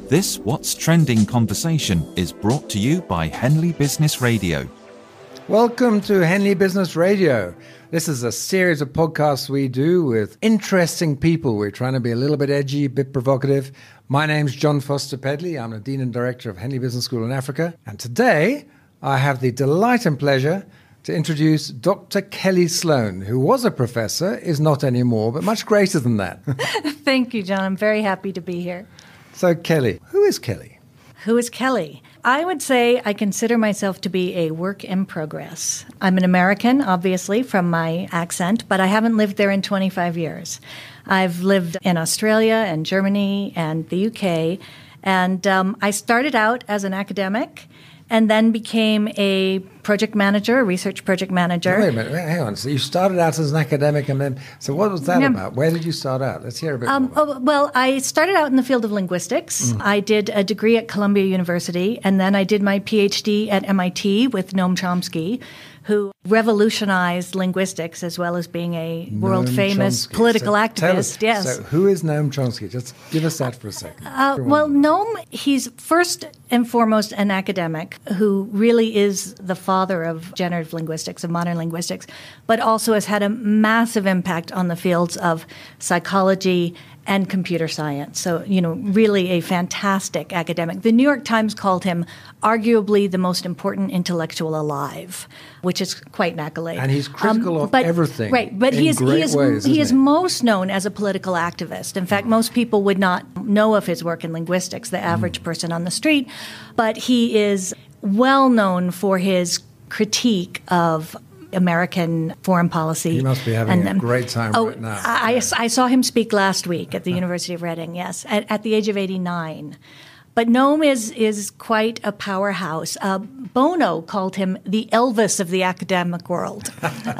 This What's Trending conversation is brought to you by Henley Business Radio. Welcome to Henley Business Radio. This is a series of podcasts we do with interesting people. We're trying to be a little bit edgy, a bit provocative. My name's John Foster Pedley. I'm the Dean and Director of Henley Business School in Africa. And today, I have the delight and pleasure to introduce Dr. Kelly Sloan, who was a professor, is not anymore, but much greater than that. Thank you, John. I'm very happy to be here. So, Kelly, who is Kelly? Who is Kelly? I would say I consider myself to be a work in progress. I'm an American, obviously, from my accent, but I haven't lived there in 25 years. I've lived in Australia and Germany and the UK, and I started out as an academic and then became a project manager, a research project manager. Wait a minute, hang on. So you started out as an academic and then, so what was that about? Where did you start out? Let's hear a bit more. Well, I started out in the field of linguistics. I did a degree at Columbia University, and then I did my PhD at MIT with Noam Chomsky, who revolutionized linguistics as well as being a world-famous political activist. Yes. So who is Noam Chomsky? Just give us that for a second. Noam, he's first and foremost an academic who really is the father of generative linguistics, of modern linguistics, but also has had a massive impact on the fields of psychology and computer science. So, really a fantastic academic. The New York Times called him arguably the most important intellectual alive, which is quite an accolade. And he's critical of everything. Right, but he is most known as a political activist. In fact, most people would not know of his work in linguistics, the average person on the street, but he is well known for his critique of American foreign policy. He must be having a great time right now. I saw him speak last week at the University of Reading, yes, at the age of 89. But Noam is quite a powerhouse. Bono called him the Elvis of the academic world.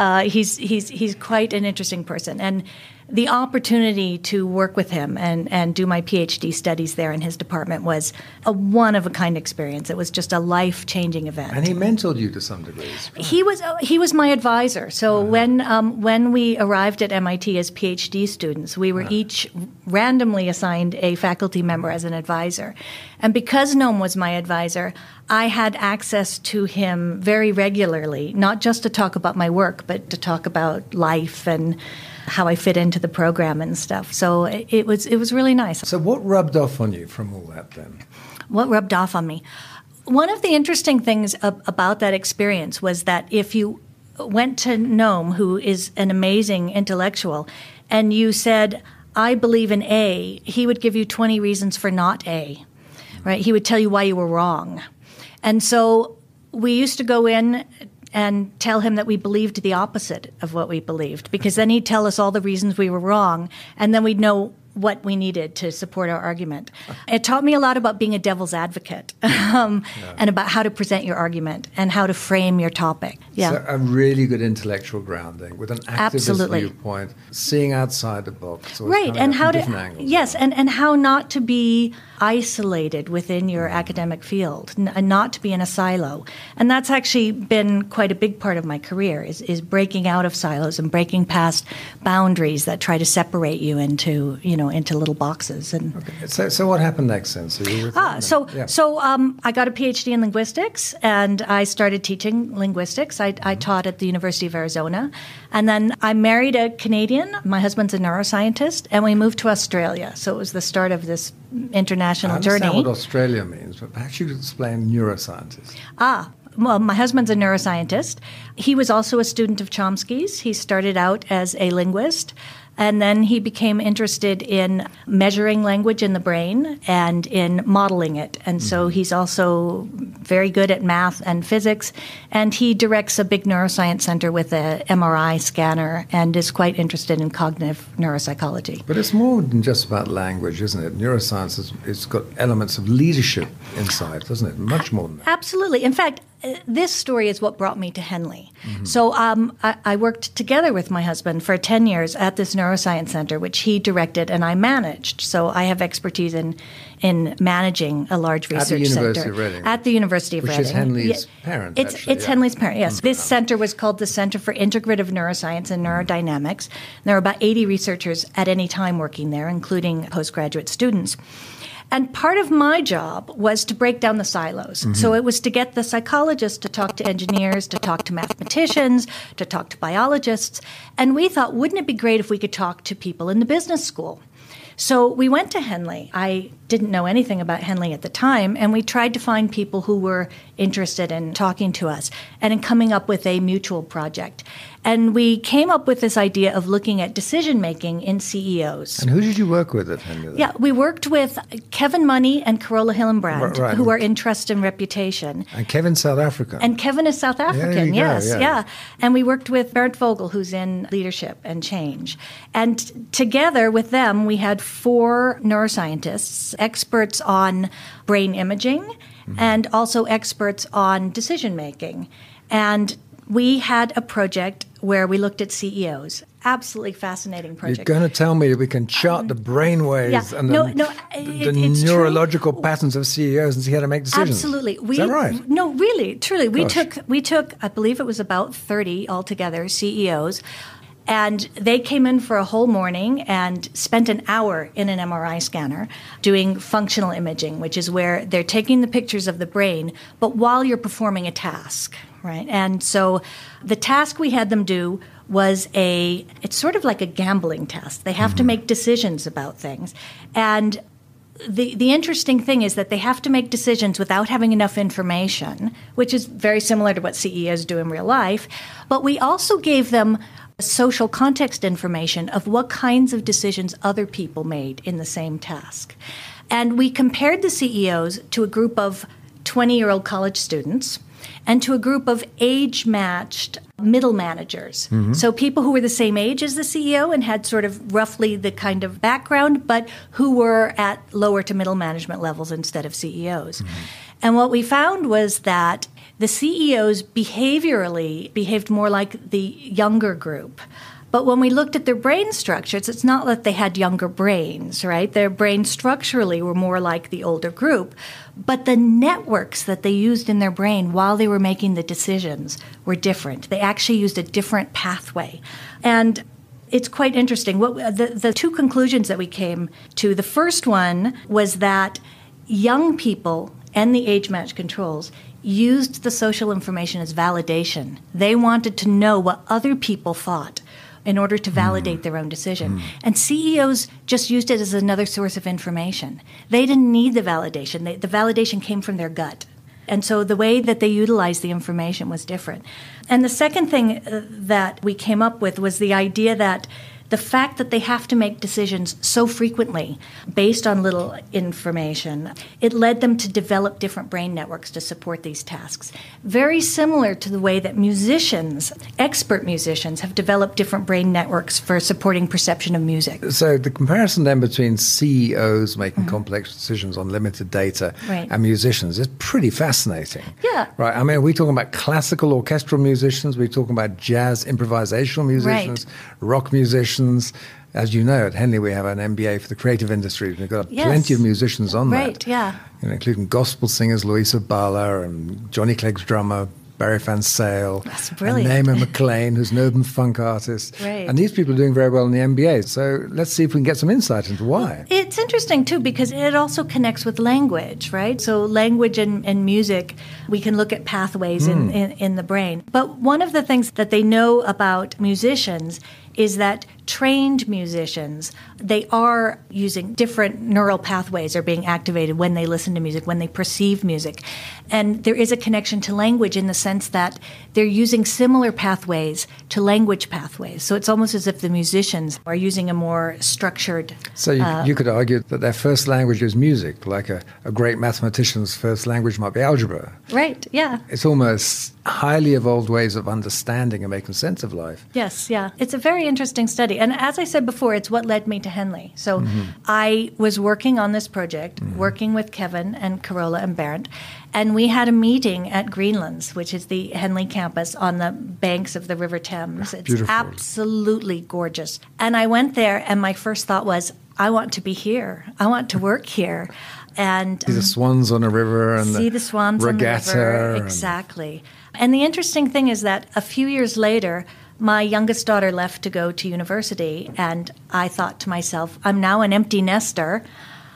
He's quite an interesting person. And the opportunity to work with him and do my PhD studies there in his department was a one-of-a-kind experience. It was just a life-changing event. And he mentored you to some degrees. Right? He was my advisor. So when we arrived at MIT as PhD students, we were each randomly assigned a faculty member as an advisor. And because Noam was my advisor, I had access to him very regularly, not just to talk about my work, but to talk about life and how I fit into the program and stuff. So it was really nice. So what rubbed off on you from all that then? What rubbed off on me? One of the interesting things about that experience was that if you went to Noam, who is an amazing intellectual, and you said, I believe in A, he would give you 20 reasons for not A, right? He would tell you why you were wrong. And so we used to go in and tell him that we believed the opposite of what we believed, because then he'd tell us all the reasons we were wrong, and then we'd know what we needed to support our argument. It taught me a lot about being a devil's advocate and about how to present your argument and how to frame your topic. Yeah. So a really good intellectual grounding with an activist viewpoint, seeing outside the box. Right, and how to yes, and how not to be isolated within your academic field and not to be in a silo. And that's actually been quite a big part of my career is breaking out of silos and breaking past boundaries that try to separate you into little boxes. And so what happened next then? So I got a PhD in linguistics and I started teaching linguistics. I taught at the University of Arizona, and then I married a Canadian. My husband's a neuroscientist, and we moved to Australia. So it was the start of this international journey. I understand what Australia means, but perhaps you could explain neuroscientist. Well, my husband's a neuroscientist. He was also a student of Chomsky's. He started out as a linguist, and then he became interested in measuring language in the brain and in modeling it. And so he's also very good at math and physics, and he directs a big neuroscience center with a MRI scanner and is quite interested in cognitive neuropsychology. But it's more than just about language, isn't it? Neuroscience it's got elements of leadership inside, doesn't it? Much more than that. Absolutely. In fact, this story is what brought me to Henley. So I worked together with my husband for 10 years at this neuroscience center, which he directed and I managed. So I have expertise in managing a large research center. At the University of Reading. Which is Henley's parent, It's Henley's parent, yes. This center was called the Center for Integrative Neuroscience and Neurodynamics. There are about 80 researchers at any time working there, including postgraduate students. And part of my job was to break down the silos. So it was to get the psychologists to talk to engineers, to talk to mathematicians, to talk to biologists. And we thought, wouldn't it be great if we could talk to people in the business school? So we went to Henley. I didn't know anything about Henley at the time, and we tried to find people who were interested in talking to us and in coming up with a mutual project. And we came up with this idea of looking at decision-making in CEOs. And who did you work with at Henley? Yeah, we worked with Kevin Money and Carola Hillenbrand, Right. who are in Trust and Reputation. And Kevin's South African. And Kevin is South African, you go, yes, yeah. And we worked with Bernd Vogel, who's in Leadership and Change. And together with them, we had 4 neuroscientists, experts on brain imaging and also experts on decision-making. And we had a project where we looked at CEOs. Absolutely fascinating project. You're going to tell me that we can chart the brainwaves and the neurological patterns of CEOs and see how to make decisions. Absolutely. Is that right? No, really, truly. We Gosh. took, I believe it was about 30 altogether, CEOs, and they came in for a whole morning and spent an hour in an MRI scanner doing functional imaging, which is where they're taking the pictures of the brain, but while you're performing a task, right? And so the task we had them do was it's sort of like a gambling test. They have to make decisions about things. And the interesting thing is that they have to make decisions without having enough information, which is very similar to what CEOs do in real life. But we also gave them social context information of what kinds of decisions other people made in the same task. And we compared the CEOs to a group of 20-year-old college students and to a group of age-matched middle managers. So people who were the same age as the CEO and had sort of roughly the kind of background, but who were at lower to middle management levels instead of CEOs. And what we found was that the CEOs behaviorally behaved more like the younger group. But when we looked at their brain structures, it's not that they had younger brains, right? Their brains structurally were more like the older group. But the networks that they used in their brain while they were making the decisions were different. They actually used a different pathway. And it's quite interesting. The 2 conclusions that we came to, the first one was that young people and the age-matched controls used the social information as validation. They wanted to know what other people thought in order to validate their own decision. And CEOs just used it as another source of information. They didn't need the validation. The validation came from their gut. And so the way that they utilized the information was different. And the second thing that we came up with was the idea that the fact that they have to make decisions so frequently based on little information, it led them to develop different brain networks to support these tasks. Very similar to the way that musicians, expert musicians, have developed different brain networks for supporting perception of music. So the comparison then between CEOs making complex decisions on limited data and musicians is pretty fascinating. Yeah. Right. I mean, are we talking about classical orchestral musicians? Are we talking about jazz improvisational musicians, rock musicians? As you know, at Henley we have an MBA for the creative industry. We've got plenty of musicians on that. Including gospel singers, Louisa Bala and Johnny Clegg's drummer, Barry Van Sale, and Naima McLean, who's an urban funk artist. And these people are doing very well in the MBA. So let's see if we can get some insight into why. It's interesting, too, because it also connects with language, right? So language and music, we can look at pathways in the brain. But one of the things that they know about musicians is that trained musicians, they are using different neural pathways are being activated when they listen to music, when they perceive music. And there is a connection to language in the sense that they're using similar pathways to language pathways. So it's almost as if the musicians are using a more structured... So you could argue that their first language is music, like a great mathematician's first language might be algebra. Right, yeah. It's almost highly evolved ways of understanding and making sense of life. Yes, yeah. It's a very interesting study. And as I said before, it's what led me to Henley. So I was working on this project, working with Kevin and Carola and Bernd, and we had a meeting at Greenlands, which is the Henley campus on the banks of the River Thames. It's beautiful. Absolutely gorgeous. And I went there, and my first thought was, I want to be here. I want to work here. And see the swans on a river and see the swans regatta on the river. Exactly. And the interesting thing is that a few years later, my youngest daughter left to go to university, and I thought to myself, I'm now an empty nester.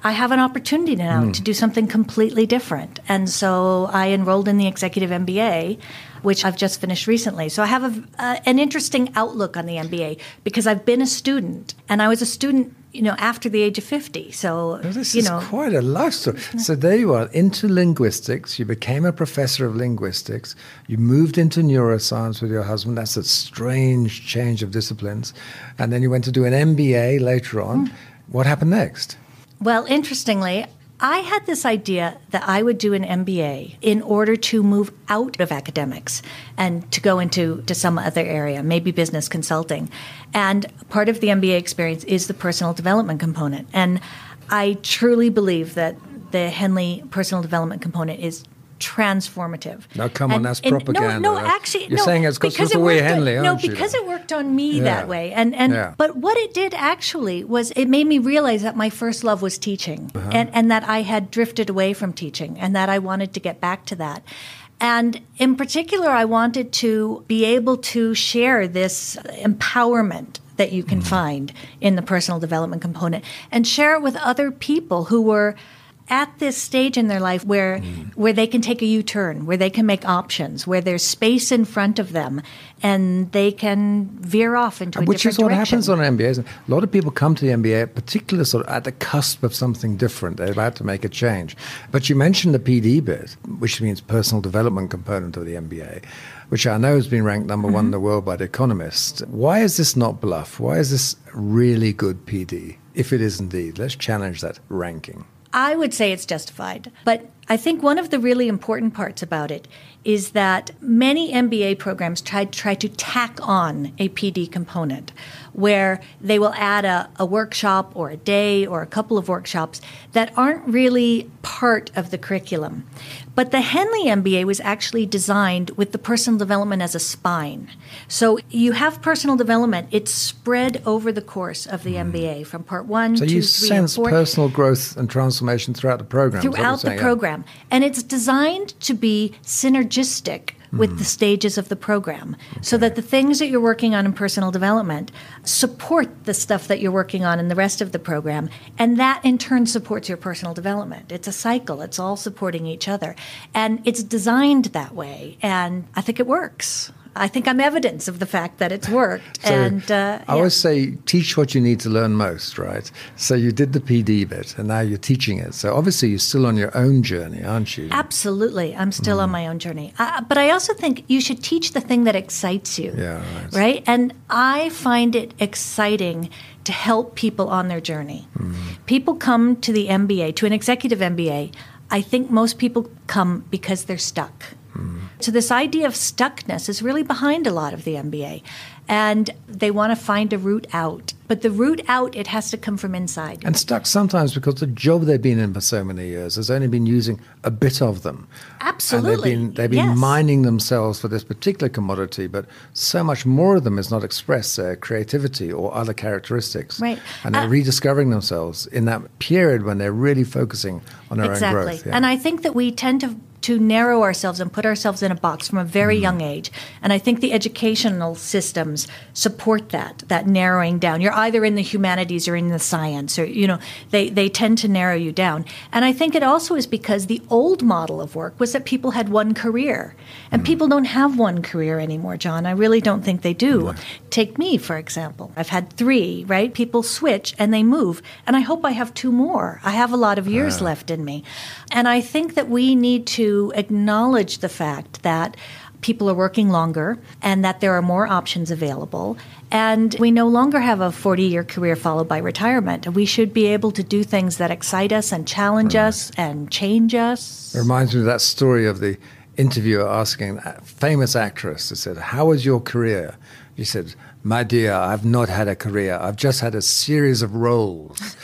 I have an opportunity now to do something completely different. And so I enrolled in the Executive MBA, which I've just finished recently. So I have an interesting outlook on the MBA because I've been a student, and I was a student, after the age of 50. So, this is quite a life story. So there you are, into linguistics. You became a professor of linguistics. You moved into neuroscience with your husband. That's a strange change of disciplines. And then you went to do an MBA later on. What happened next? Well, interestingly, I had this idea that I would do an MBA in order to move out of academics and to go into some other area, maybe business consulting. And part of the MBA experience is the personal development component. And I truly believe that the Henley personal development component is transformative. Now, come on, that's propaganda. Actually, you're saying it's because of way Henley, aren't you? No, because it worked on me that way. But what it did actually was it made me realize that my first love was teaching, and that I had drifted away from teaching, and that I wanted to get back to that. And in particular, I wanted to be able to share this empowerment that you can find in the personal development component and share it with other people who were at this stage in their life where they can take a U-turn, where they can make options, where there's space in front of them, and they can veer off into a different direction. Which is what happens on MBAs. A lot of people come to the MBA, particularly sort of at the cusp of something different. They're about to make a change. But you mentioned the PD bit, which means personal development component of the MBA, which I know has been ranked number one in the world by The Economist. Why is this not bluff? Why is this really good PD, if it is indeed? Let's challenge that ranking. I would say it's justified. But I think one of the really important parts about it is that many MBA programs try to tack on a PD component where they will add a workshop or a day or a couple of workshops that aren't really part of the curriculum. But the Henley MBA was actually designed with the personal development as a spine. So you have personal development. It's spread over the course of the MBA from part 1, 2, 3, and 4. So you sense personal growth and transformation throughout the program. Throughout the program. And it's designed to be synergistic with the stages of the program, so that the things that you're working on in personal development support the stuff that you're working on in the rest of the program, and that in turn supports your personal development. It's a cycle. It's all supporting each other. And it's designed that way, and I think it works. I think I'm evidence of the fact that it's worked. So I always say, teach what you need to learn most, right? So you did the PD bit, and now you're teaching it. So obviously you're still on your own journey, aren't you? Absolutely. I'm still on my own journey. But I also think you should teach the thing that excites you. Yeah, right? And I find it exciting to help people on their journey. People come to the MBA, to an executive MBA. I think most people come because they're stuck. So this idea of stuckness is really behind a lot of the MBA. And they want to find a route out. But the route out, it has to come from inside. And stuck sometimes because the job they've been in for so many years has only been using a bit of them. Absolutely. And they've been mining themselves for this particular commodity, but so much more of them is not expressed, their creativity or other characteristics. Right. And they're rediscovering themselves in that period when they're really focusing on their own growth. Exactly. And I think that we tend to narrow ourselves and put ourselves in a box from a very young age. And I think the educational systems support that narrowing down. You're either in the humanities or in the science, or, they tend to narrow you down. And I think it also is because the old model of work was that people had one career. And people don't have one career anymore, John. I really don't think they do. No. Take me, for example. I've had 3, right? People switch and they move. And I hope I have 2 more. I have a lot of years left in me. And I think that we need to acknowledge the fact that people are working longer and that there are more options available. And we no longer have a 40-year career followed by retirement. We should be able to do things that excite us and challenge us and change us. It reminds me of that story of the interviewer asking a famous actress, who said, "How was your career?" She said, "My dear, I've not had a career. I've just had a series of roles."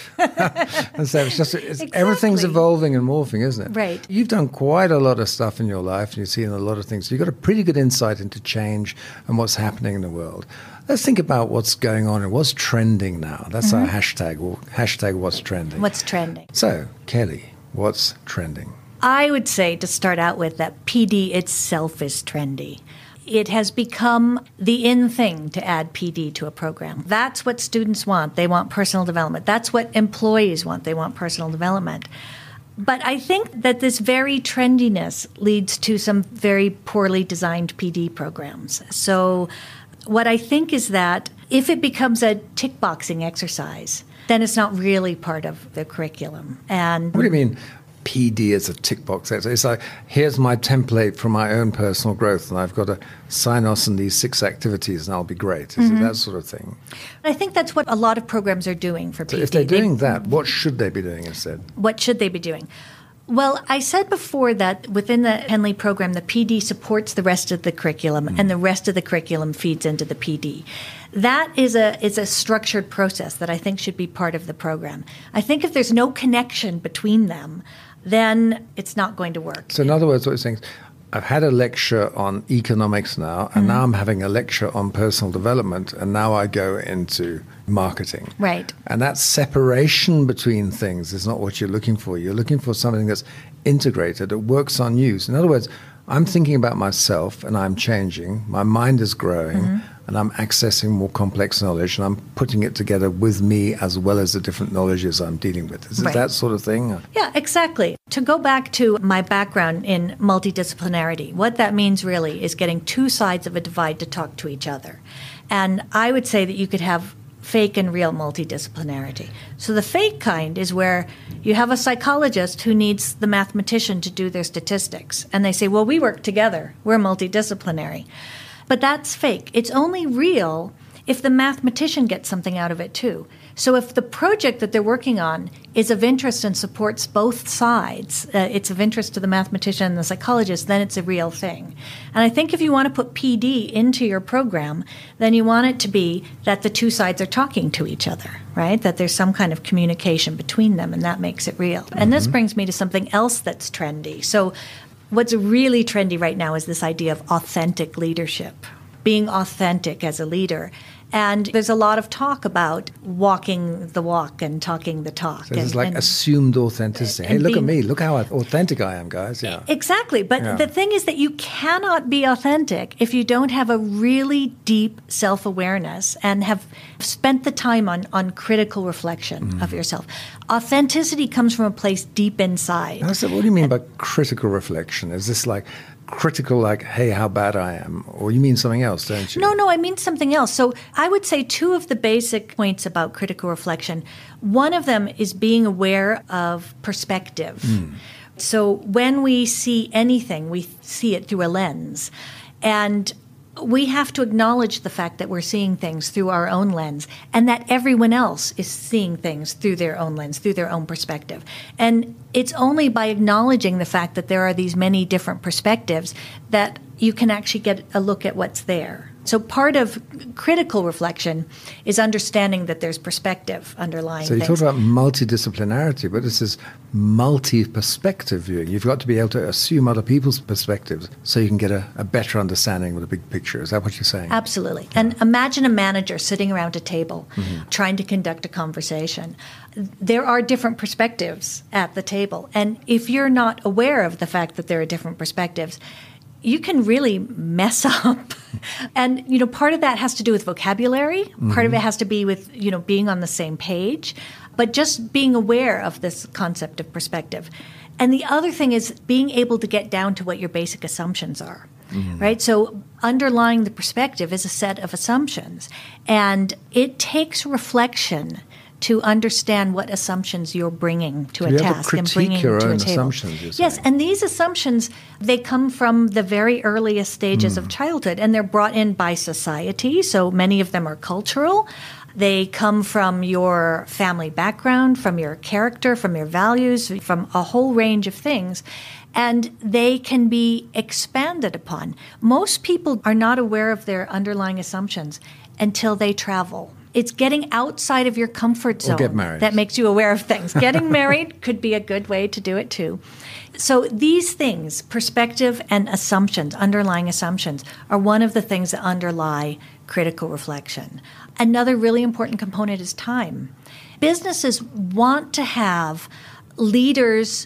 And so exactly. Everything's evolving and morphing, isn't it? Right. You've done quite a lot of stuff in your life, and you've seen a lot of things. You've got a pretty good insight into change and what's happening in the world. Let's think about what's going on and what's trending now. That's our hashtag. Hashtag what's trending. What's trending. So, Kelly, what's trending? I would say, to start out with, that PD itself is trendy. it has become the in thing to add PD to a program. That's what students want. They want personal development. That's what employees want. They want personal development. But I think that this very trendiness leads to some very poorly designed PD programs. So what I think is that if it becomes a tick boxing exercise, then it's not really part of the curriculum. And what do you mean PD is a tick box exercise? It's like, here's my template for my own personal growth, and I've got to sign off on these 6 activities, and I'll be great. Is it that sort of thing? I think that's what a lot of programs are doing for PD. So if they're doing that, what should they be doing instead? What should they be doing? Well, I said before that within the Henley program, the PD supports the rest of the curriculum, and the rest of the curriculum feeds into the PD. That is a structured process that I think should be part of the program. I think if there's no connection between them, then it's not going to work. So in other words, what you're saying is, I've had a lecture on economics now, and now I'm having a lecture on personal development, and now I go into marketing. Right. And that separation between things is not what you're looking for. You're looking for something that's integrated, that works on you. So in other words, I'm thinking about myself, and I'm changing. My mind is growing, and I'm accessing more complex knowledge, and I'm putting it together with me as well as the different knowledges I'm dealing with. Is it that sort of thing? Yeah, exactly. To go back to my background in multidisciplinarity, what that means really is getting 2 sides of a divide to talk to each other. And I would say that you could have fake and real multidisciplinarity. So the fake kind is where you have a psychologist who needs the mathematician to do their statistics. And they say, well, we work together. We're multidisciplinary. But that's fake. It's only real if the mathematician gets something out of it too. So if the project that they're working on is of interest and supports both sides, it's of interest to the mathematician and the psychologist, then it's a real thing. And I think if you want to put PD into your program, then you want it to be that the 2 sides are talking to each other, right? That there's some kind of communication between them, and that makes it real. And this brings me to something else that's trendy. So what's really trendy right now is this idea of authentic leadership, being authentic as a leader. And there's a lot of talk about walking the walk and talking the talk. So it's like assumed authenticity. Hey, look at me. Look how authentic I am, guys. Yeah. Exactly. But the thing is that you cannot be authentic if you don't have a really deep self-awareness and have spent the time on critical reflection of yourself. Authenticity comes from a place deep inside. What do you mean by critical reflection? Is this like critical, like, hey, how bad I am? Or you mean something else, don't you? No, I mean something else. So I would say 2 of the basic points about critical reflection. One of them is being aware of perspective. So when we see anything, we see it through a lens. And we have to acknowledge the fact that we're seeing things through our own lens, and that everyone else is seeing things through their own lens, through their own perspective. And it's only by acknowledging the fact that there are these many different perspectives that you can actually get a look at what's there. So part of critical reflection is understanding that there's perspective underlying things. So you things. talk about multidisciplinarity, but this is multi-perspective viewing. You've got to be able to assume other people's perspectives so you can get a better understanding of the big picture. Is that what you're saying? Absolutely. Yeah. And imagine a manager sitting around a table trying to conduct a conversation. There are different perspectives at the table. And if you're not aware of the fact that there are different perspectives, you can really mess up. And, part of that has to do with vocabulary. Part of it has to be with, being on the same page. But just being aware of this concept of perspective. And the other thing is being able to get down to what your basic assumptions are. Right? So underlying the perspective is a set of assumptions. And it takes reflection to understand what assumptions you're bringing to a task and bringing your to own a table. Assumptions, yes, and these assumptions, they come from the very earliest stages of childhood, and they're brought in by society, so many of them are cultural. They come from your family background, from your character, from your values, from a whole range of things, and they can be expanded upon. Most people are not aware of their underlying assumptions until they travel. It's getting outside of your comfort zone that makes you aware of things. Getting married could be a good way to do it too. So these things, perspective and assumptions, underlying assumptions, are one of the things that underlie critical reflection. Another really important component is time. Businesses want to have leaders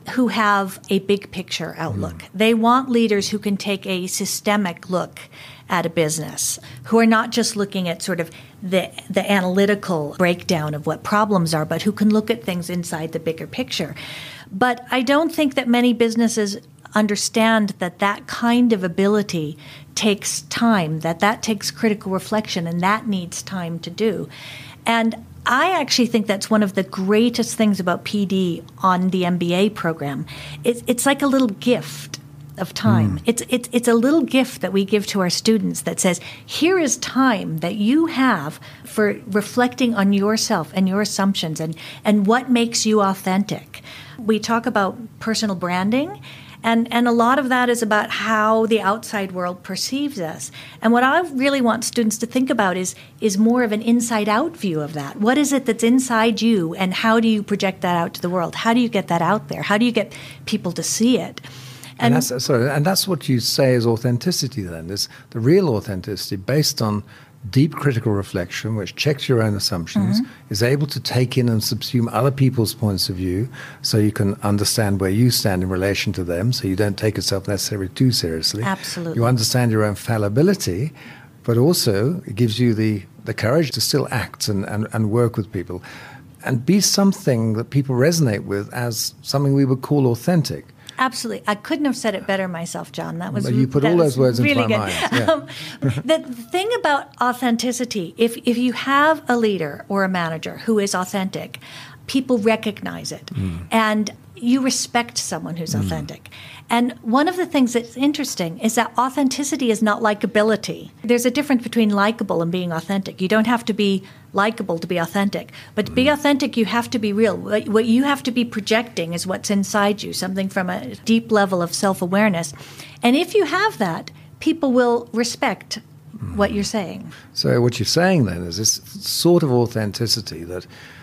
who have a big picture outlook. They want leaders who can take a systemic look at a business, who are not just looking at sort of the analytical breakdown of what problems are, but who can look at things inside the bigger picture. But I don't think that many businesses understand that that kind of ability takes time, that takes critical reflection, and that needs time to do. And I actually think that's one of the greatest things about PD on the MBA program. It's like a little gift of time. It's a little gift that we give to our students that says, here is time that you have for reflecting on yourself and your assumptions and what makes you authentic. We talk about personal branding, and a lot of that is about how the outside world perceives us. And what I really want students to think about is more of an inside-out view of that. What is it that's inside you, and how do you project that out to the world? How do you get that out there? How do you get people to see it? And that's what you say is authenticity then, is the real authenticity based on deep critical reflection, which checks your own assumptions, is able to take in and subsume other people's points of view so you can understand where you stand in relation to them, so you don't take yourself necessarily too seriously. Absolutely. You understand your own fallibility, but also it gives you the courage to still act and work with people and be something that people resonate with as something we would call authentic. Absolutely. I couldn't have said it better myself, John. That was you put all those words into really my mind. Yeah. The thing about authenticity, if you have a leader or a manager who is authentic, people recognize it. And you respect someone who's authentic. And one of the things that's interesting is that authenticity is not likability. There's a difference between likable and being authentic. You don't have to be likable to be authentic. But to be authentic, you have to be real. What you have to be projecting is what's inside you, something from a deep level of self-awareness. And if you have that, people will respect what you're saying. So what you're saying then is this sort of authenticity that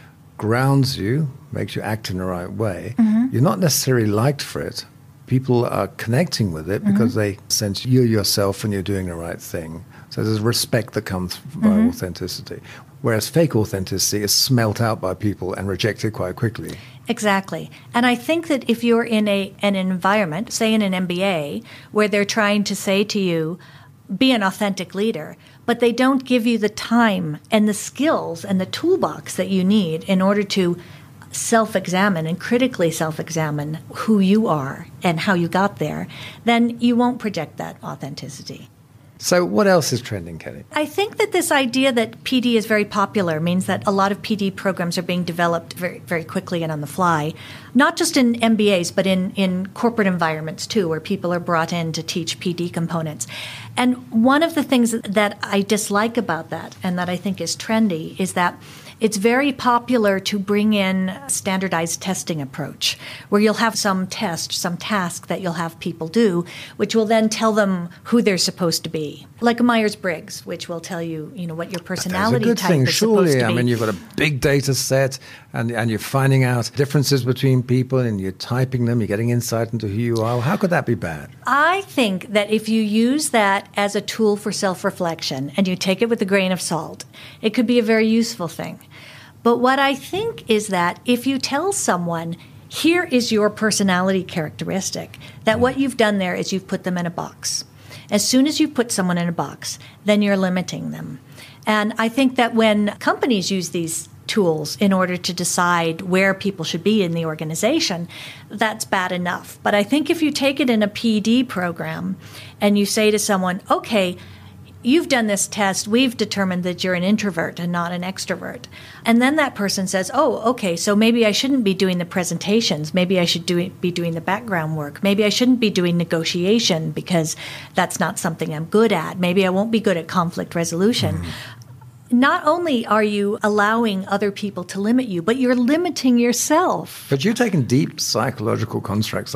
grounds you, makes you act in the right way. You're not necessarily liked for it. People are connecting with it because they sense you're yourself and you're doing the right thing. So there's respect that comes by authenticity. Whereas fake authenticity is smelt out by people and rejected quite quickly. Exactly. And I think that if you're in an environment, say in an MBA, where they're trying to say to you, be an authentic leader, but they don't give you the time and the skills and the toolbox that you need in order to self-examine and critically self-examine who you are and how you got there, then you won't project that authenticity. So what else is trending, Kelly? I think that this idea that PD is very popular means that a lot of PD programs are being developed very, very quickly and on the fly, not just in MBAs, but in corporate environments too, where people are brought in to teach PD components. And one of the things that I dislike about that and that I think is trendy is that it's very popular to bring in a standardized testing approach where you'll have some test, some task that you'll have people do, which will then tell them who they're supposed to be. Like a Myers-Briggs, which will tell you, what your personality type is supposed to be. I mean, you've got a big data set and you're finding out differences between people and you're typing them, you're getting insight into who you are. How could that be bad? I think that if you use that as a tool for self-reflection and you take it with a grain of salt, it could be a very useful thing. But what I think is that if you tell someone, here is your personality characteristic, that what you've done there is you've put them in a box. As soon as you put someone in a box, then you're limiting them. And I think that when companies use these tools in order to decide where people should be in the organization, that's bad enough. But I think if you take it in a PD program and you say to someone, okay, you've done this test, we've determined that you're an introvert and not an extrovert. And then that person says, oh, okay, so maybe I shouldn't be doing the presentations. Maybe I should be doing the background work. Maybe I shouldn't be doing negotiation because that's not something I'm good at. Maybe I won't be good at conflict resolution. Not only are you allowing other people to limit you, but you're limiting yourself. But you're taking deep psychological constructs like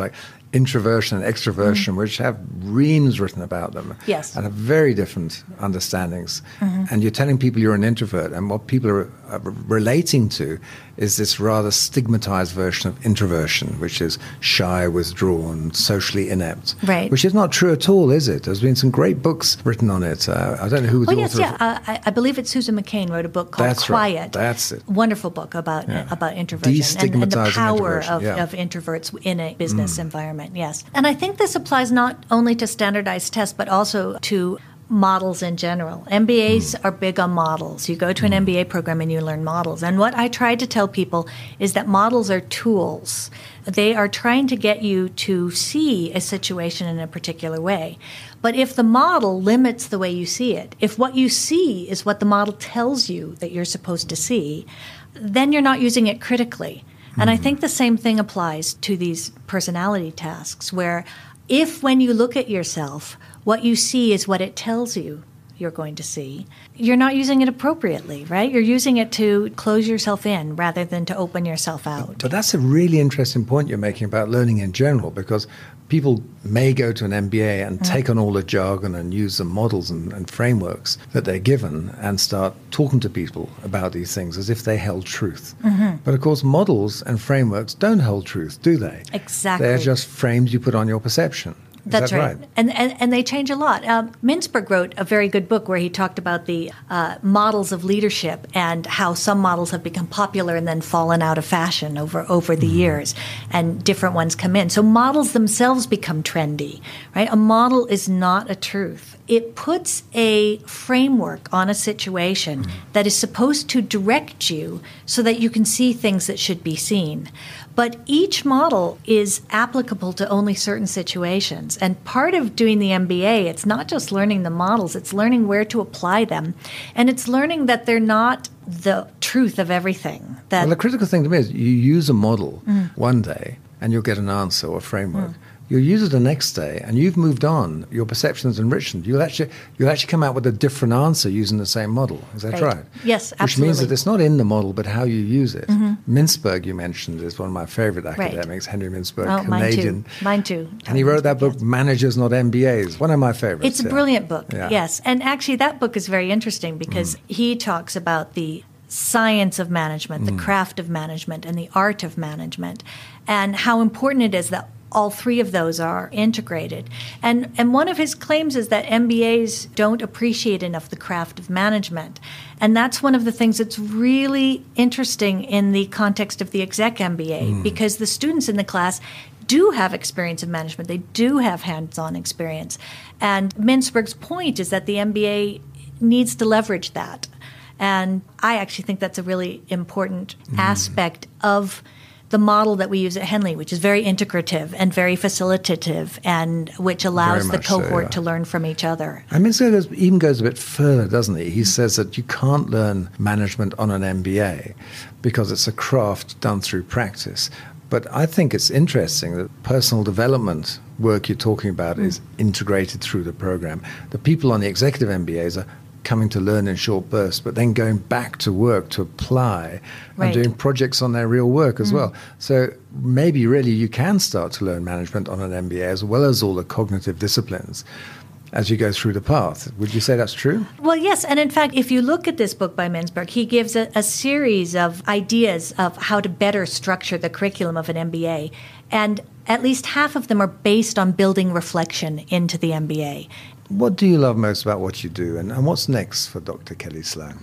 introversion and extroversion, which have reams written about them, Yes. and have very different understandings. And you're telling people you're an introvert, and what people are relating to is this rather stigmatized version of introversion, which is shy, withdrawn, socially inept. Right. Which is not true at all, is it? There's been some great books written on it. I don't know who was the yes, author yeah. of it. I believe it's Susan McCain wrote a book called That's right. Quiet. That's it. Wonderful book about introversion and the Destigmatizing power introversion, yeah. of introverts in a business environment, yes. And I think this applies not only to standardized tests, but also to models in general. MBAs are big on models. You go to an MBA program and you learn models. And what I try to tell people is that models are tools. They are trying to get you to see a situation in a particular way. But if the model limits the way you see it, if what you see is what the model tells you that you're supposed to see, then you're not using it critically. And I think the same thing applies to these personality tasks, where if when you look at yourself, what you see is what it tells you you're going to see, you're not using it appropriately, right? You're using it to close yourself in rather than to open yourself out. But that's a really interesting point you're making about learning in general, because people may go to an MBA and take on all the jargon and use the models and frameworks that they're given and start talking to people about these things as if they held truth. But of course, models and frameworks don't hold truth, do they? Exactly. They're just frames you put on your perception. Is That's that right. And they change a lot. Mintzberg wrote a very good book where he talked about the models of leadership and how some models have become popular and then fallen out of fashion over the years, and different ones come in. So models themselves become trendy, right? A model is not a truth. It puts a framework on a situation that is supposed to direct you so that you can see things that should be seen. But each model is applicable to only certain situations. And part of doing the MBA, it's not just learning the models, it's learning where to apply them. And it's learning that they're not the truth of everything. Well, the critical thing to me is you use a model one day and you'll get an answer or a framework. You'll use it the next day, and you've moved on. Your perception is enriched. You'll actually come out with a different answer using the same model. Is that right? Yes, absolutely. Which means that it's not in the model, but how you use it. Mintzberg, you mentioned, is one of my favorite academics, Henry Mintzberg, Canadian. Mine too. And he wrote that book, Managers, Not MBAs. One of my favorites. It's a brilliant book, yes. And actually, that book is very interesting because he talks about the science of management, the craft of management, and the art of management, and how important it is that all three of those are integrated. And one of his claims is that MBAs don't appreciate enough the craft of management. And that's one of the things that's really interesting in the context of the exec MBA, because the students in the class do have experience of management. They do have hands-on experience. And Mintzberg's point is that the MBA needs to leverage that. And I actually think that's a really important aspect of the model that we use at Henley, which is very integrative and very facilitative, and which allows the cohort to learn from each other. I mean, it even goes a bit further, doesn't he? He says that you can't learn management on an MBA because it's a craft done through practice. But I think it's interesting that personal development work you're talking about is integrated through the program. The people on the executive MBAs are coming to learn in short bursts, but then going back to work to apply and doing projects on their real work as well. So maybe really you can start to learn management on an MBA as well as all the cognitive disciplines as you go through the path. Would you say that's true? Well, yes. And in fact, if you look at this book by Mintzberg, he gives a series of ideas of how to better structure the curriculum of an MBA. And at least half of them are based on building reflection into the MBA. What do you love most about what you do, and what's next for Dr. Kelly Sloan?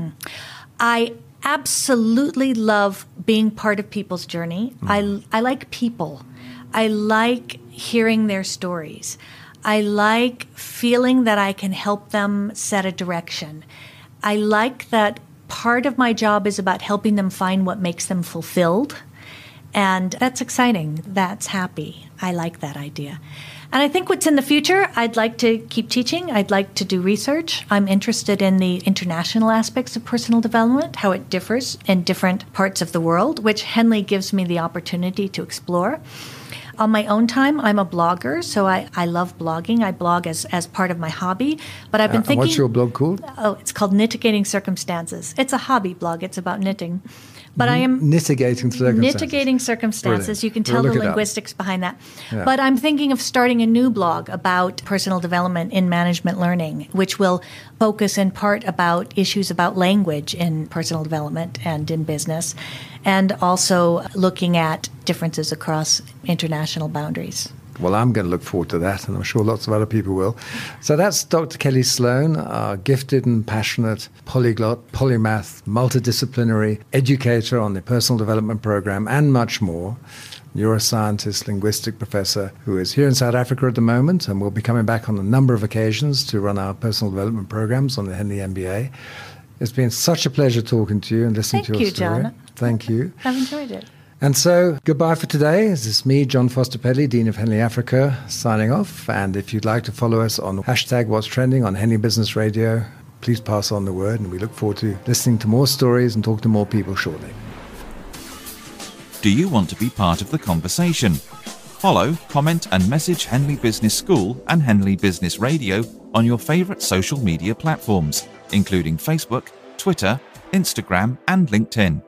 I absolutely love being part of people's journey. I like people. I like hearing their stories. I like feeling that I can help them set a direction. I like that part of my job is about helping them find what makes them fulfilled. And that's exciting. That's happy. I like that idea. And I think what's in the future, I'd like to keep teaching. I'd like to do research. I'm interested in the international aspects of personal development, how it differs in different parts of the world, which Henley gives me the opportunity to explore. On my own time, I'm a blogger, so I love blogging. I blog as part of my hobby. But I've been thinking... What's your blog called? Oh, it's called Knittigating Circumstances. It's a hobby blog. It's about knitting. But I am mitigating circumstances. Mitigating circumstances. Brilliant. You can tell We'll the look it up. linguistics behind that. Yeah. But I'm thinking of starting a new blog about personal development in management learning, which will focus in part about issues about language in personal development and in business, and also looking at differences across international boundaries. Well, I'm going to look forward to that, and I'm sure lots of other people will. So that's Dr. Kelly Sloan, our gifted and passionate polyglot, polymath, multidisciplinary educator on the personal development program, and much more. Neuroscientist, linguistic professor, who is here in South Africa at the moment, and will be coming back on a number of occasions to run our personal development programs on the Henley MBA. It's been such a pleasure talking to you and listening to your story. John. Thank you. I've enjoyed it. And so, goodbye for today. This is me, John Foster Pedley, Dean of Henley Africa, signing off. And if you'd like to follow us on #What's Trending on Henley Business Radio, please pass on the word. And we look forward to listening to more stories and talk to more people shortly. Do you want to be part of the conversation? Follow, comment and message Henley Business School and Henley Business Radio on your favourite social media platforms, including Facebook, Twitter, Instagram and LinkedIn.